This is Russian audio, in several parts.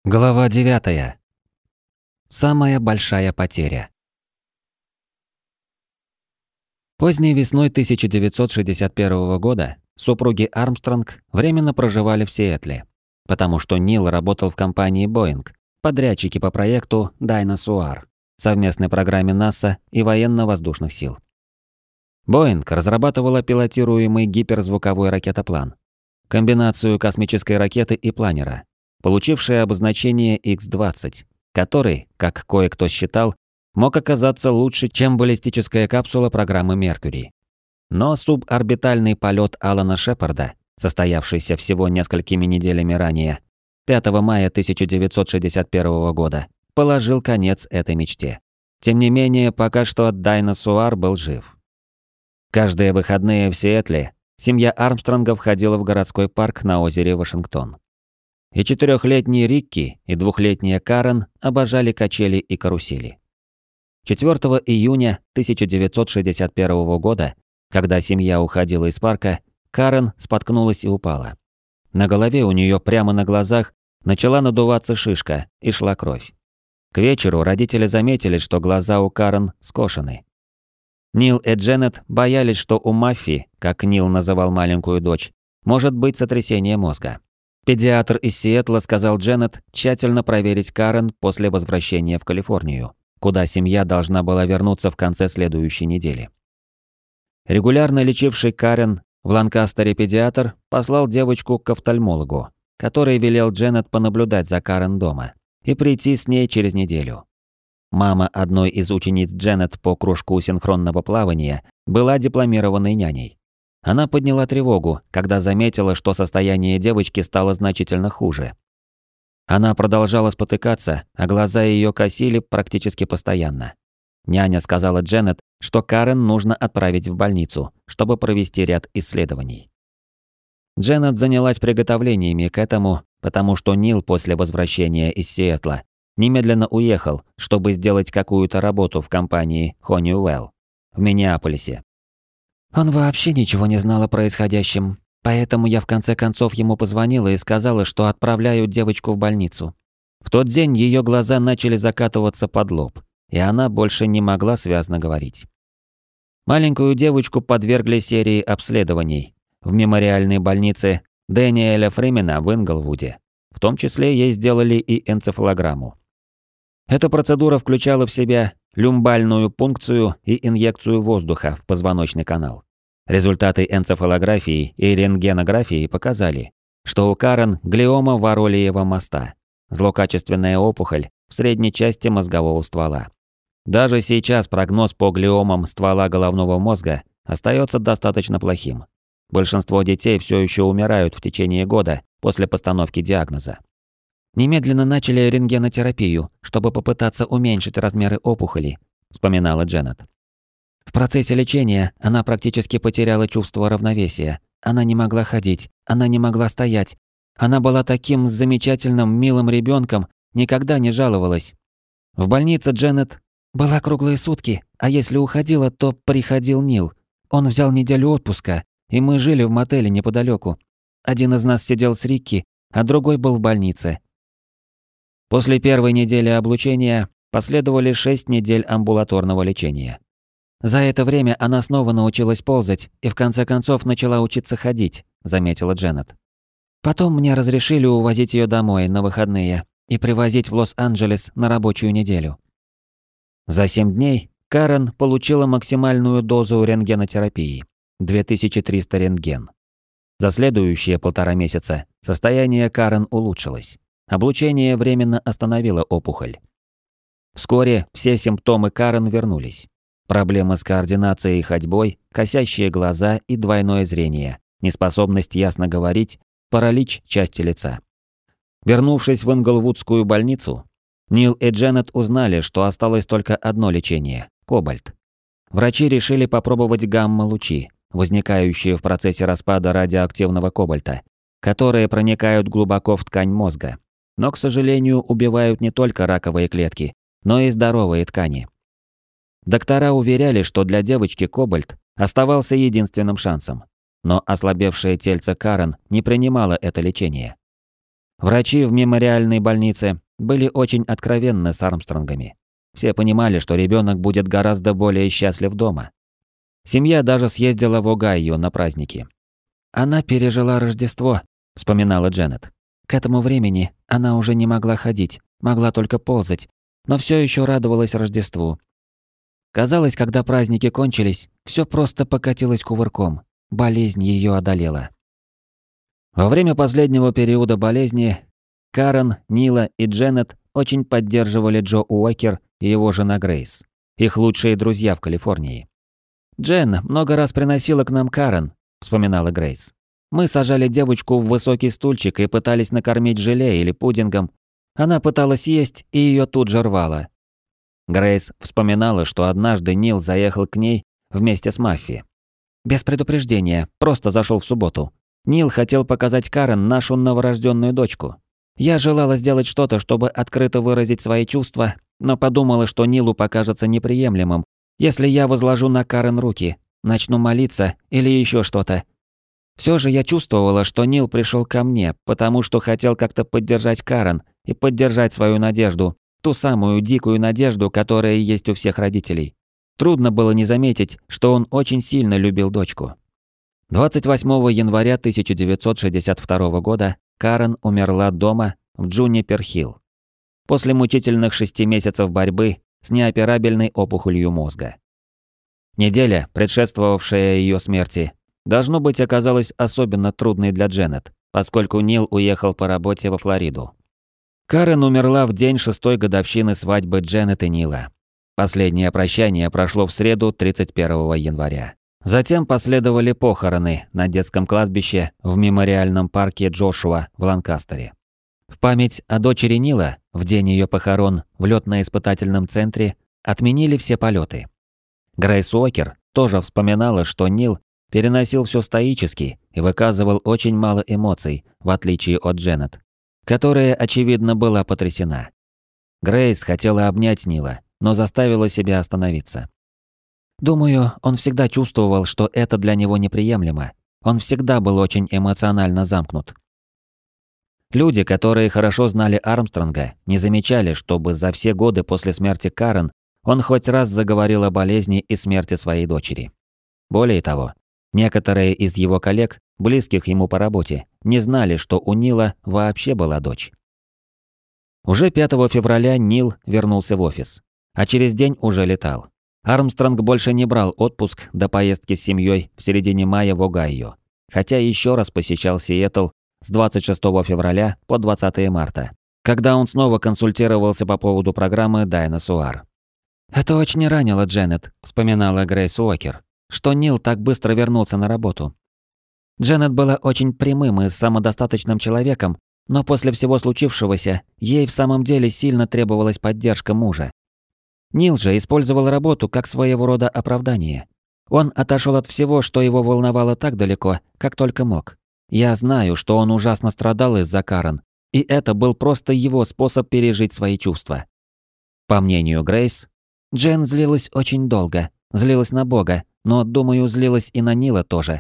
Глава 9. Самая большая потеря. Поздней весной 1961 года супруги Армстронг временно проживали в Сиэтле, потому что Нил работал в компании Boeing, подрядчике по проекту Dinosaur, совместной программе НАСА и военно-воздушных сил. Boeing разрабатывала пилотируемый гиперзвуковой ракетоплан, комбинацию космической ракеты и планера, получивший обозначение X-20, который, как кое-кто считал, мог оказаться лучше, чем баллистическая капсула программы Меркьюри. Но суборбитальный полет Алана Шепарда, состоявшийся всего несколькими неделями ранее, 5 мая 1961 года, положил конец этой мечте. Тем не менее, пока что Dinosaur был жив. Каждые выходные в Сиэтле семья Армстронгов ходила в городской парк на озере Вашингтон. И 4-летний Рикки и 2-летняя Карен обожали качели и карусели. 4 июня 1961 года, когда семья уходила из парка, Карен споткнулась и упала. На голове у нее прямо на глазах начала надуваться шишка и шла кровь. К вечеру родители заметили, что глаза у Карен скошены. Нил и Дженнет боялись, что у Маффи, как Нил называл маленькую дочь, может быть сотрясение мозга. Педиатр из Сиэтла сказал Дженнет тщательно проверить Карен после возвращения в Калифорнию, куда семья должна была вернуться в конце следующей недели. Регулярно лечивший Карен в Ланкастере педиатр послал девочку к офтальмологу, который велел Дженнет понаблюдать за Карен дома и прийти с ней через неделю. Мама одной из учениц Дженнет по кружку синхронного плавания была дипломированной няней. Она подняла тревогу, когда заметила, что состояние девочки стало значительно хуже. Она продолжала спотыкаться, а глаза ее косили практически постоянно. Няня сказала Дженнет, что Карен нужно отправить в больницу, чтобы провести ряд исследований. Дженнет занялась приготовлениями к этому, потому что Нил после возвращения из Сиэтла немедленно уехал, чтобы сделать какую-то работу в компании Honeywell в Миннеаполисе. Он вообще ничего не знал о происходящем, поэтому я в конце концов ему позвонила и сказала, что отправляю девочку в больницу. В тот день ее глаза начали закатываться под лоб, и она больше не могла связно говорить. Маленькую девочку подвергли серии обследований в мемориальной больнице Дэниеля Фримена в Инглвуде. В том числе ей сделали и энцефалограмму. Эта процедура включала в себя люмбальную пункцию и инъекцию воздуха в позвоночный канал. Результаты энцефалографии и рентгенографии показали, что у Карен глиома Варолиева моста, злокачественная опухоль в средней части мозгового ствола. Даже сейчас прогноз по глиомам ствола головного мозга остается достаточно плохим. Большинство детей все еще умирают в течение года после постановки диагноза. Немедленно начали рентгенотерапию, чтобы попытаться уменьшить размеры опухоли, вспоминала Дженнет. В процессе лечения она практически потеряла чувство равновесия. Она не могла ходить, она не могла стоять. Она была таким замечательным, милым ребенком, никогда не жаловалась. В больнице Дженнет была круглые сутки, а если уходила, то приходил Нил. Он взял неделю отпуска, и мы жили в мотеле неподалеку. Один из нас сидел с Рикки, а другой был в больнице. После первой недели облучения последовали 6 недель амбулаторного лечения. За это время она снова научилась ползать и в конце концов начала учиться ходить, заметила Дженнет. Потом мне разрешили увозить ее домой на выходные и привозить в Лос-Анджелес на рабочую неделю. За 7 дней Карен получила максимальную дозу рентгенотерапии – 2300 рентген. За следующие 1,5 месяца состояние Карен улучшилось. Облучение временно остановило опухоль. Вскоре все симптомы Карен вернулись. Проблемы с координацией и ходьбой, косящие глаза и двойное зрение, неспособность ясно говорить, паралич части лица. Вернувшись в Инглвудскую больницу, Нил и Дженнет узнали, что осталось только одно лечение – кобальт. Врачи решили попробовать гамма-лучи, возникающие в процессе распада радиоактивного кобальта, которые проникают глубоко в ткань мозга, но, к сожалению, убивают не только раковые клетки, но и здоровые ткани. Доктора уверяли, что для девочки кобальт оставался единственным шансом, но ослабевшее тельце Карен не принимало это лечение. Врачи в мемориальной больнице были очень откровенны с Армстронгами. Все понимали, что ребенок будет гораздо более счастлив дома. Семья даже съездила в Огайо на праздники. «Она пережила Рождество», — вспоминала Дженнет. «К этому времени она уже не могла ходить, могла только ползать, но все еще радовалась Рождеству. Казалось, когда праздники кончились, все просто покатилось кувырком. Болезнь ее одолела». Во время последнего периода болезни Карен, Нила и Дженнет очень поддерживали Джо Уокер и его жена Грейс, их лучшие друзья в Калифорнии. «Джен много раз приносила к нам Карен», — вспоминала Грейс. «Мы сажали девочку в высокий стульчик и пытались накормить желе или пудингом. Она пыталась есть, и ее тут же рвало». Грейс вспоминала, что однажды Нил заехал к ней вместе с Маффи. Без предупреждения, просто зашел в субботу. Нил хотел показать Карен нашу новорожденную дочку. Я желала сделать что-то, чтобы открыто выразить свои чувства, но подумала, что Нилу покажется неприемлемым, если я возложу на Карен руки, начну молиться или еще что-то. Все же я чувствовала, что Нил пришел ко мне, потому что хотел как-то поддержать Карен и поддержать свою надежду, ту самую дикую надежду, которая есть у всех родителей. Трудно было не заметить, что он очень сильно любил дочку. 28 января 1962 года Карен умерла дома в Джунипер-Хилл. После мучительных 6 месяцев борьбы с неоперабельной опухолью мозга. Неделя, предшествовавшая ее смерти, должно быть, оказалась особенно трудной для Дженнет, поскольку Нил уехал по работе во Флориду. Карен умерла в день 6-й годовщины свадьбы Дженнет и Нила. Последнее прощание прошло в среду 31 января. Затем последовали похороны на детском кладбище в мемориальном парке Джошуа в Ланкастере. В память о дочери Нила в день ее похорон в лётно-испытательном центре отменили все полеты. Грейс Уокер тоже вспоминала, что Нил переносил все стоически и выказывал очень мало эмоций, в отличие от Дженнет, которая, очевидно, была потрясена. Грейс хотела обнять Нила, но заставила себя остановиться. «Думаю, он всегда чувствовал, что это для него неприемлемо. Он всегда был очень эмоционально замкнут». Люди, которые хорошо знали Армстронга, не замечали, чтобы за все годы после смерти Карен он хоть раз заговорил о болезни и смерти своей дочери. Более того, некоторые из его коллег, близких ему по работе, не знали, что у Нила вообще была дочь. Уже 5 февраля Нил вернулся в офис, а через день уже летал. Армстронг больше не брал отпуск до поездки с семьей в середине мая в Огайо, хотя еще раз посещал Сиэтл с 26 февраля по 20 марта, когда он снова консультировался по поводу программы Dinosaur. «Это очень ранило Дженнет», — вспоминала Грейс Уокер, что Нил так быстро вернулся на работу. Дженнет была очень прямым и самодостаточным человеком, но после всего случившегося ей в самом деле сильно требовалась поддержка мужа. Нил же использовал работу как своего рода оправдание. Он отошел от всего, что его волновало так далеко, как только мог. Я знаю, что он ужасно страдал из-за Карен, и это был просто его способ пережить свои чувства. По мнению Грейс, Джен злилась очень долго, злилась на Бога, но, думаю, злилась и на Нила тоже.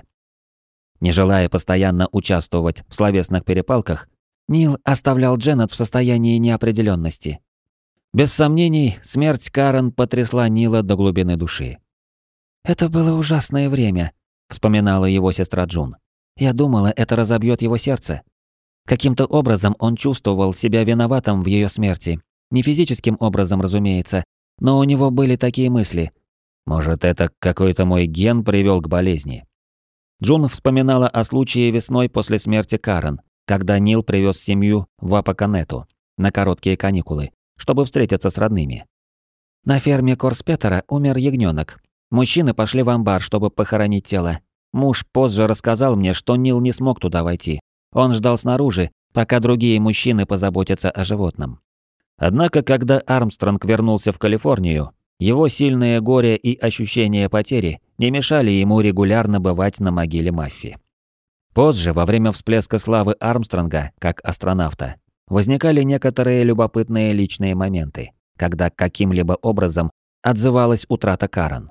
Не желая постоянно участвовать в словесных перепалках, Нил оставлял Дженнет в состоянии неопределенности. Без сомнений, смерть Карен потрясла Нила до глубины души. «Это было ужасное время», — вспоминала его сестра Джун. «Я думала, это разобьет его сердце». Каким-то образом он чувствовал себя виноватым в ее смерти. Не физическим образом, разумеется, но у него были такие мысли. «Может, это какой-то мой ген привел к болезни?» Джун вспоминала о случае весной после смерти Карен, когда Нил привез семью в Апоканету на короткие каникулы, чтобы встретиться с родными. На ферме Корспетера умер ягнёнок. Мужчины пошли в амбар, чтобы похоронить тело. Муж позже рассказал мне, что Нил не смог туда войти. Он ждал снаружи, пока другие мужчины позаботятся о животном. Однако, когда Армстронг вернулся в Калифорнию, его сильное горе и ощущение потери не мешали ему регулярно бывать на могиле Маффи. Позже, во время всплеска славы Армстронга как астронавта, возникали некоторые любопытные личные моменты, когда каким-либо образом отзывалась утрата Карен.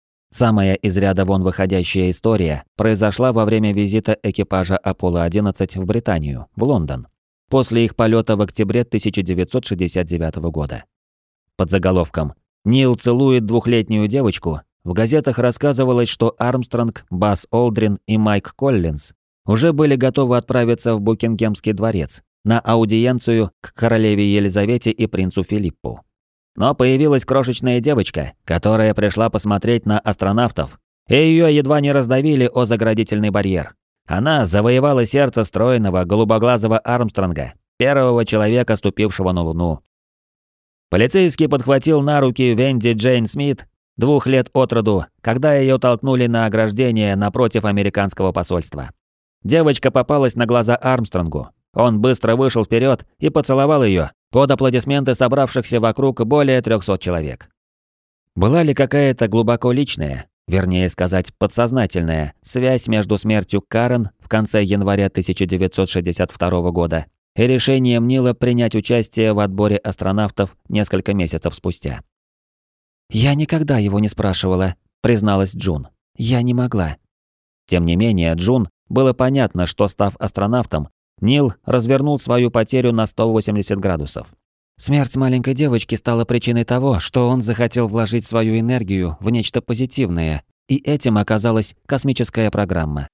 Самая из ряда вон выходящая история произошла во время визита экипажа Аполло-11 в Британию, в Лондон. после их полета в октябре 1969 года. Под заголовком «Нил целует двухлетнюю девочку» в газетах рассказывалось, что Армстронг, Базз Олдрин и Майк Коллинз уже были готовы отправиться в Букингемский дворец на аудиенцию к королеве Елизавете и принцу Филиппу. Но появилась крошечная девочка, которая пришла посмотреть на астронавтов, и ее едва не раздавили о заградительный барьер. Она завоевала сердце стройного, голубоглазого Армстронга, первого человека, ступившего на Луну. Полицейский подхватил на руки Венди Джейн Смит, 2 лет от роду, когда ее толкнули на ограждение напротив американского посольства. Девочка попалась на глаза Армстронгу. Он быстро вышел вперед и поцеловал ее под аплодисменты собравшихся вокруг более 300 человек. Была ли какая-то глубоко личная, вернее сказать, подсознательная связь между смертью Карен в конце января 1962 года и решением Нила принять участие в отборе астронавтов несколько месяцев спустя? «Я никогда его не спрашивала», — призналась Джун. «Я не могла». Тем не менее, Джун было понятно, что, став астронавтом, Нил развернул свою потерю на 180 градусов. Смерть маленькой девочки стала причиной того, что он захотел вложить свою энергию в нечто позитивное, и этим оказалась космическая программа.